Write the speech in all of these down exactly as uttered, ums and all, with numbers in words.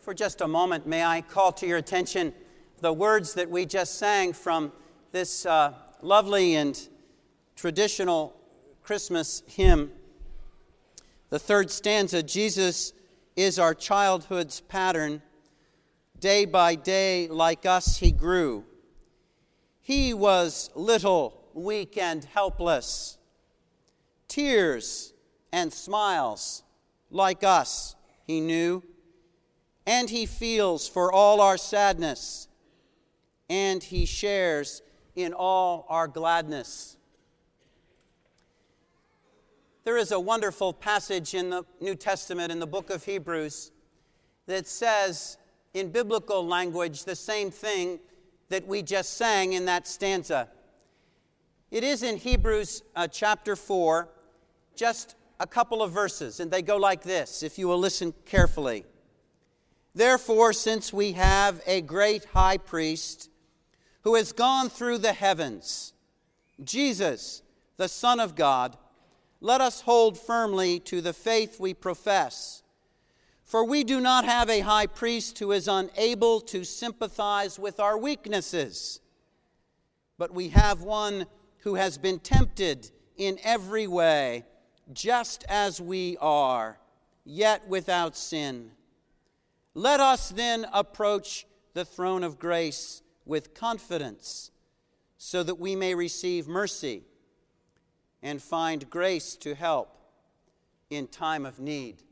For just a moment, may I call to your attention the words that we just sang from this uh, lovely and traditional Christmas hymn. The third stanza, Jesus is our childhood's pattern. Day by day, like us, he grew. He was little, weak, and helpless. Tears and smiles, like us, he knew. And he feels for all our sadness, and he shares in all our gladness. There is a wonderful passage in the New Testament, in the book of Hebrews, that says in biblical language the same thing that we just sang in that stanza. It is in Hebrews uh, chapter four, just a couple of verses, and they go like this, if you will listen carefully. Therefore, since we have a great high priest who has gone through the heavens, Jesus, the Son of God, let us hold firmly to the faith we profess. For we do not have a high priest who is unable to sympathize with our weaknesses, but we have one who has been tempted in every way, just as we are, yet without sin. Let us then approach the throne of grace with confidence, so that we may receive mercy and find grace to help in time of need.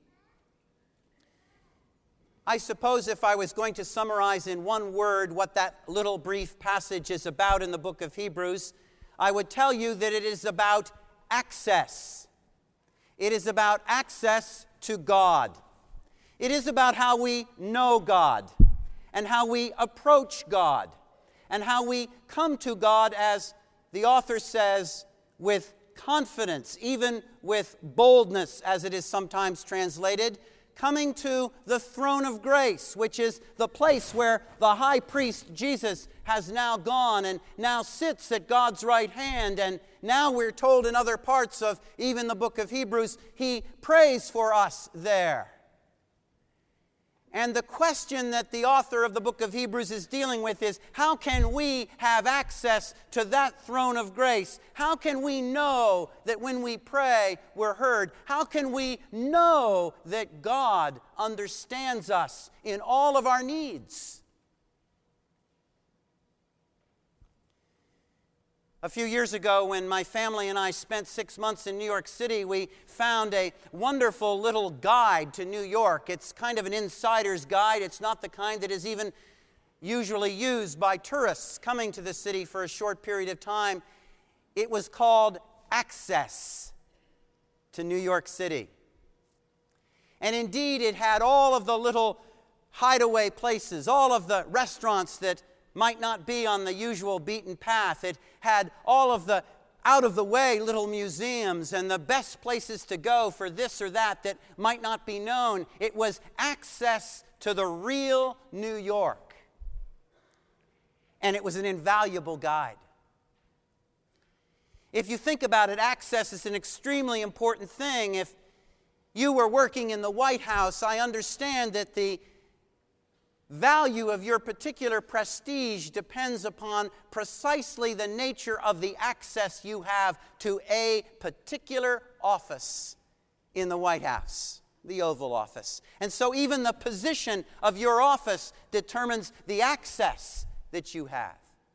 I suppose if I was going to summarize in one word what that little brief passage is about in the book of Hebrews, I would tell you that it is about access. It is about access to God. It is about how we know God and how we approach God and how we come to God, as the author says, with confidence, even with boldness, as it is sometimes translated, coming to the throne of grace, which is the place where the high priest Jesus has now gone and now sits at God's right hand. And now we're told in other parts of even the book of Hebrews, he prays for us there. And the question that the author of the book of Hebrews is dealing with is, how can we have access to that throne of grace? How can we know that when we pray, we're heard? How can we know that God understands us in all of our needs? A few years ago, when my family and I spent six months in New York City, we found a wonderful little guide to New York. It's kind of an insider's guide. It's not the kind that is even usually used by tourists coming to the city for a short period of time. It was called Access to New York City. And indeed, it had all of the little hideaway places, all of the restaurants that might not be on the usual beaten path. It had all of the out-of-the-way little museums and the best places to go for this or that that might not be known. It was access to the real New York. And it was an invaluable guide. If you think about it, access is an extremely important thing. If you were working in the White House, I understand that the value of your particular prestige depends upon precisely the nature of the access you have to a particular office in the White House, the Oval Office. And so even the position of your office determines the access that you have.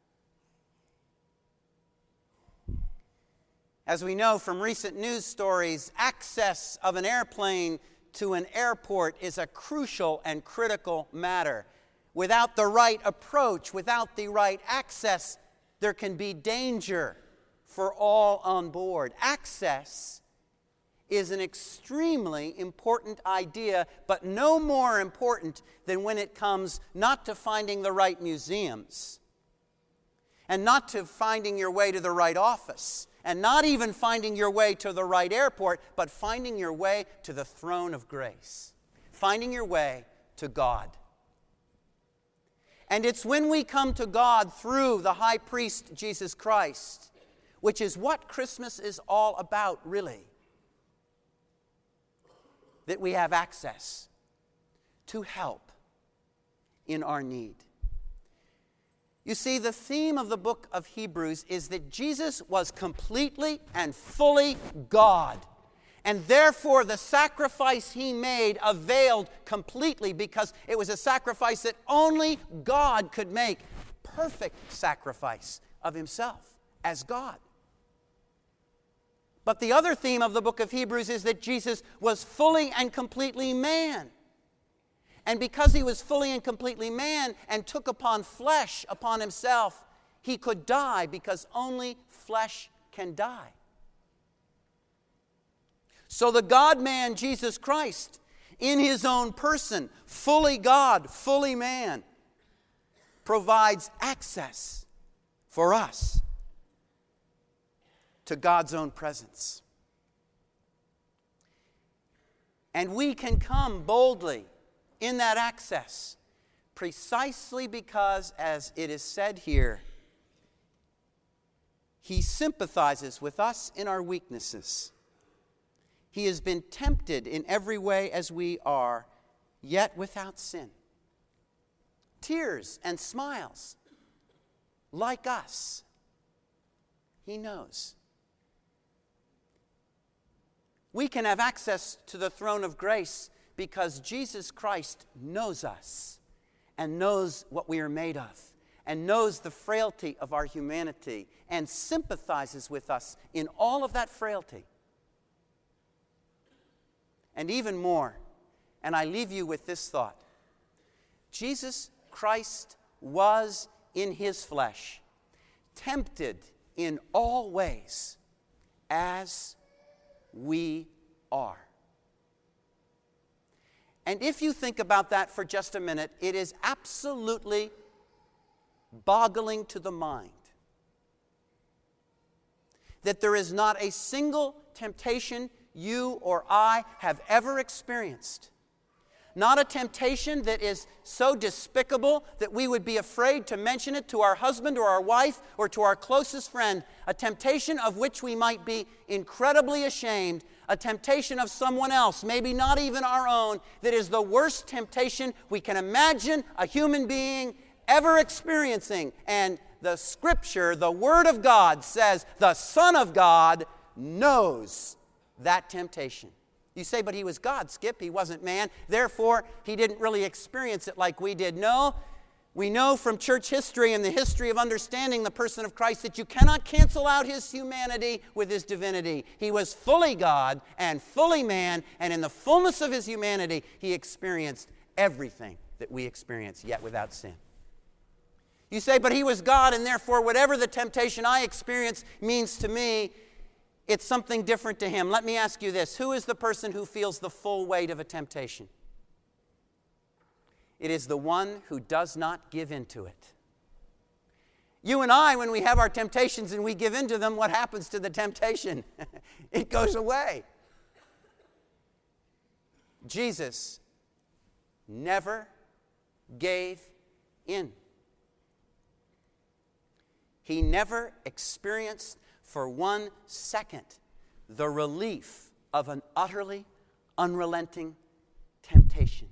As we know from recent news stories, access of an airplane to an airport is a crucial and critical matter. Without the right approach, without the right access, there can be danger for all on board. Access is an extremely important idea, but no more important than when it comes not to finding the right museums, and not to finding your way to the right office, and not even finding your way to the right airport, but finding your way to the throne of grace, finding your way to God. And it's when we come to God through the high priest, Jesus Christ, which is what Christmas is all about, really, that we have access to help in our need. You see, the theme of the book of Hebrews is that Jesus was completely and fully God. And therefore, the sacrifice he made availed completely because it was a sacrifice that only God could make. Perfect sacrifice of himself as God. But the other theme of the book of Hebrews is that Jesus was fully and completely man. And because he was fully and completely man and took upon flesh upon himself, he could die because only flesh can die. So the God-man Jesus Christ, in his own person, fully God, fully man, provides access for us to God's own presence. And we can come boldly in that access precisely because, as it is said here, he sympathizes with us in our weaknesses. He has been tempted in every way as we are, yet without sin. Tears and smiles, like us. He knows. We can have access to the throne of grace because Jesus Christ knows us and knows what we are made of and knows the frailty of our humanity and sympathizes with us in all of that frailty. And even more, and I leave you with this thought, Jesus Christ was in his flesh, tempted in all ways as we are. And if you think about that for just a minute, it is absolutely boggling to the mind that there is not a single temptation you or I have ever experienced. Not a temptation that is so despicable that we would be afraid to mention it to our husband or our wife or to our closest friend. A temptation of which we might be incredibly ashamed. A temptation of someone else, maybe not even our own, that is the worst temptation we can imagine a human being ever experiencing. And the Scripture, the Word of God, says the Son of God knows that temptation. You say, but he was God, Skip. He wasn't man. Therefore, he didn't really experience it like we did. No, we know from church history and the history of understanding the person of Christ that you cannot cancel out his humanity with his divinity. He was fully God and fully man, and in the fullness of his humanity, he experienced everything that we experience, yet without sin. You say, but he was God, and therefore whatever the temptation I experience means to me, it's something different to him. Let me ask you this. Who is the person who feels the full weight of a temptation? It is the one who does not give in to it. You and I, when we have our temptations and we give in to them, what happens to the temptation? It goes away. Jesus never gave in. He never experienced for one second the relief of an utterly unrelenting temptation.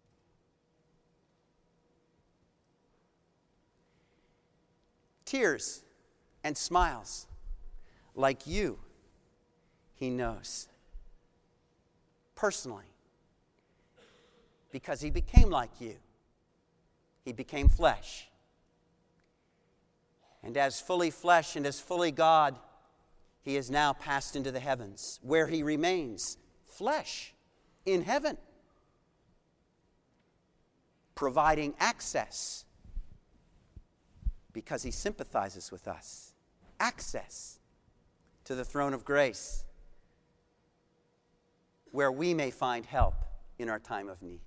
Tears and smiles like you, he knows. Personally. Because he became like you. He became flesh. And as fully flesh and as fully God, he is now passed into the heavens, where he remains flesh in heaven, providing access because he sympathizes with us. Access to the throne of grace, where we may find help in our time of need.